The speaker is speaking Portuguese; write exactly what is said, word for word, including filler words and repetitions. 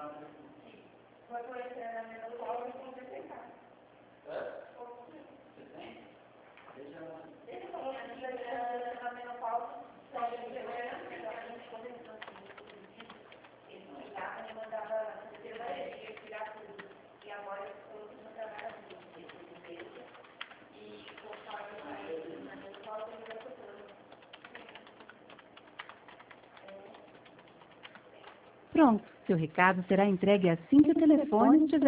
Vai conhecer a menopausa e complementar. Você tem? Deixa ela. Ele falou que a menopausa só de fevereiro, a gente começou assim. Ele não ligava, ele mandava a secretaria, ele ia tirar tudo. E agora ele falou que não trabalha muito. E conforme vai na menopausa, ele vai procurando. Pronto, seu recado será entregue assim que o telefone estiver